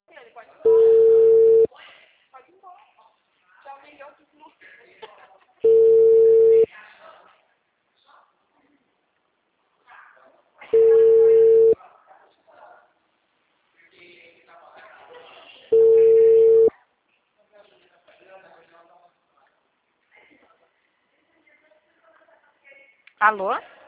Ele pode ir embora. Já vendeu tudo. Alô?